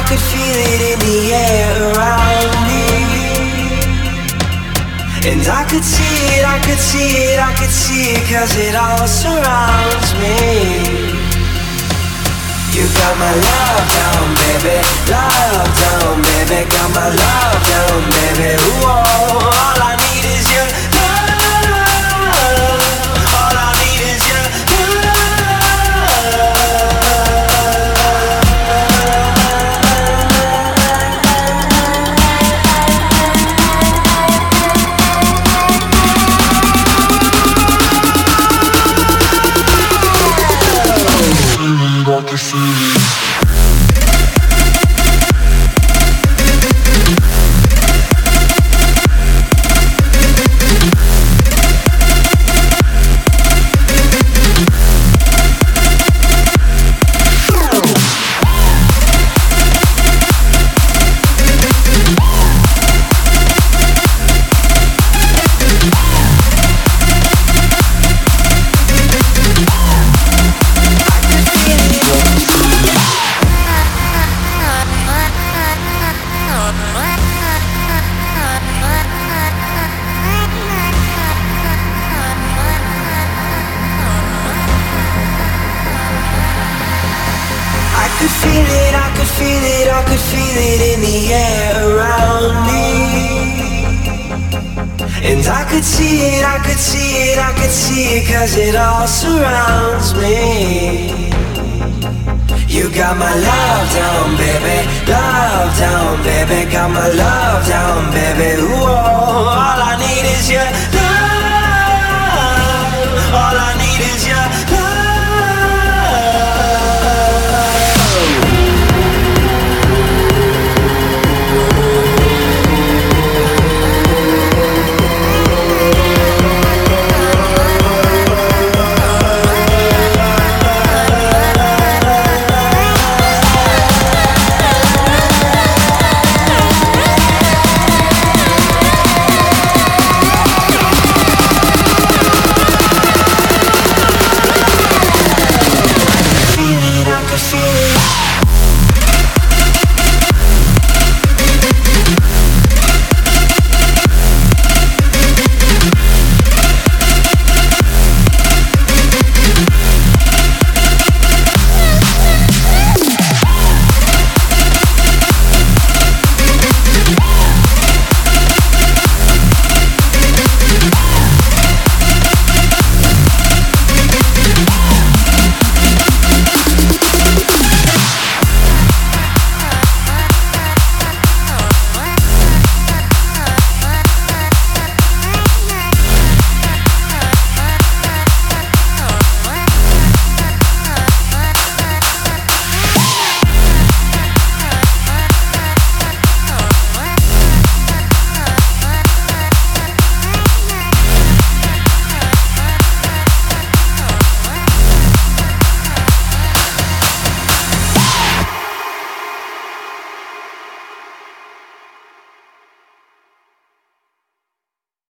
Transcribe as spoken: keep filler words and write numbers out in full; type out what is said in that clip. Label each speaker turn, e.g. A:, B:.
A: could feel it in the air around me. And I could see it, I could see it, I could see it, 'cause it all surrounds me. You got my love down, baby, love down, baby, got my love down, baby. Ooh, oh, all I need is your love, all I need is your it all surrounds me. You got my love down, baby, love down, baby, got my love down, baby. Ooh, oh, all I need is your love.